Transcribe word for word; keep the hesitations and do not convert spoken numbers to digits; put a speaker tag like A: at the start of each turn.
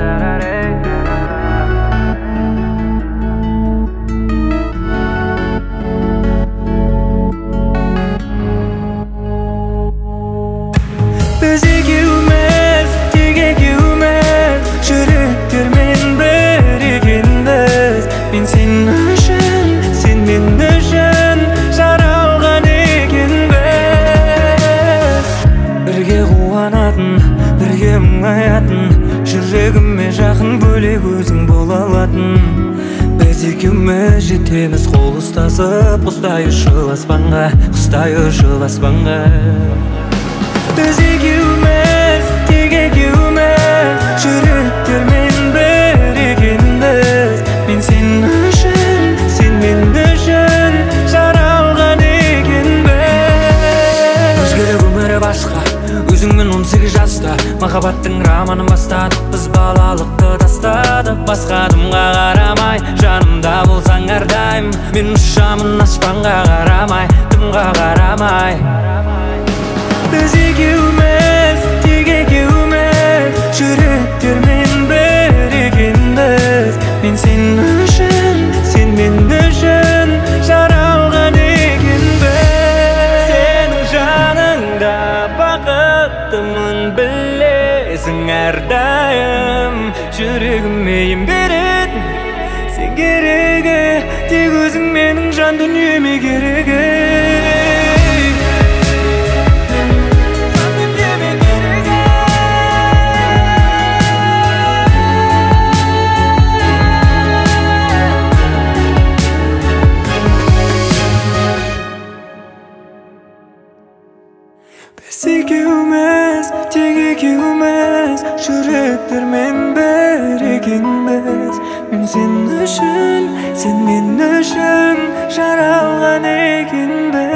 A: Biz ekеуміз, тек екеуміз, жүректермен бірігенбіз. Мен сен үшін, сен мен үшін жаралған екенбіз. Бірге қуанатын, бірге мұңаятын, жүрегіме жақын бөлек өзің бола алатын. Біз екеуміз жетеміз қол ұстасып, құстай ұшыл аспанға, құстай ұшыл аспанға. Biz ekеуміз, тек екеуміз, жүректермен бірігенбіз. Мен сен үшін, сен мен үшін жаралған екенбіз. Өзгерек өмірі басқа, өзіңмен он сегіз жаста, махаббаттың романын бастадық. Біз балалықты тастадық, басқа адамға қарамай, жанымда болсаң әрдайым. Мен ұшамын аспанға қарамай, дымға қарамай. Biz ekеуміз, тек екеуміз, жүректермен бірігенбіз. Мен сен үшін, сен мен үшін жаралған екенбіз. Сенің жаныңда бақыттымын білесің әрдайым. Жүрегіме ем беретін сен керегі, тек өзің менің жан дүниеме керегі. Biz ekеуміз, тек екеуміз, жүректермен бірігенбіз. Мен сен үшін, сен мен үшін жаралған екенбіз.